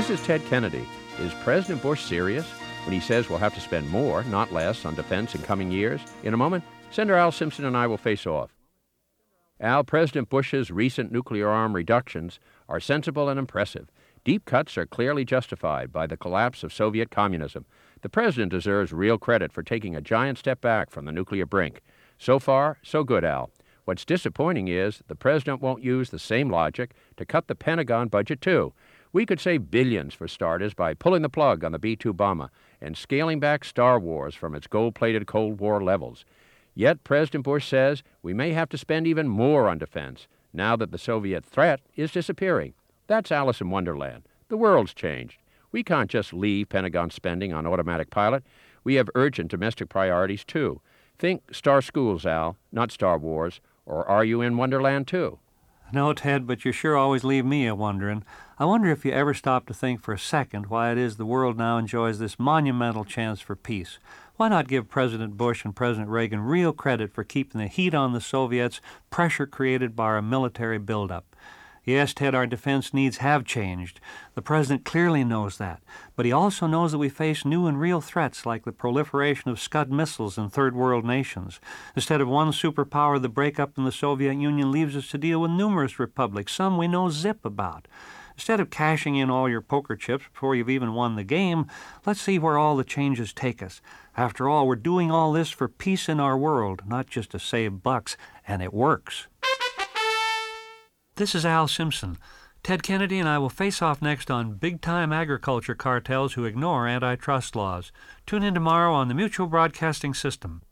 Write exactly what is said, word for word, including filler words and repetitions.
This is Ted Kennedy. Is President Bush serious when he says we'll have to spend more, not less, on defense in coming years? In a moment, Senator Al Simpson and I will face off. Al, President Bush's recent nuclear arm reductions are sensible and impressive. Deep cuts are clearly justified by the collapse of Soviet communism. The president deserves real credit for taking a giant step back from the nuclear brink. So far, so good, Al. What's disappointing is the president won't use the same logic to cut the Pentagon budget, too. We could save billions, for starters, by pulling the plug on the B two bomber and scaling back Star Wars from its gold-plated Cold War levels. Yet President Bush says we may have to spend even more on defense now that the Soviet threat is disappearing. That's Alice in Wonderland. The world's changed. We can't just leave Pentagon spending on automatic pilot. We have urgent domestic priorities, too. Think Star Schools, Al, not Star Wars. Or are you in Wonderland, too? No, Ted, but you sure always leave me a wondering. I wonder if you ever stop to think for a second why it is the world now enjoys this monumental chance for peace. Why not give President Bush and President Reagan real credit for keeping the heat on the Soviets, pressure created by our military buildup? Yes, Ted, our defense needs have changed. The president clearly knows that. But he also knows that we face new and real threats like the proliferation of Scud missiles in third world nations. Instead of one superpower, the breakup in the Soviet Union leaves us to deal with numerous republics, some we know zip about. Instead of cashing in all your poker chips before you've even won the game, let's see where all the changes take us. After all, we're doing all this for peace in our world, not just to save bucks, and it works. This is Al Simpson. Ted Kennedy and I will face off next on big-time agriculture cartels who ignore antitrust laws. Tune in tomorrow on the Mutual Broadcasting System.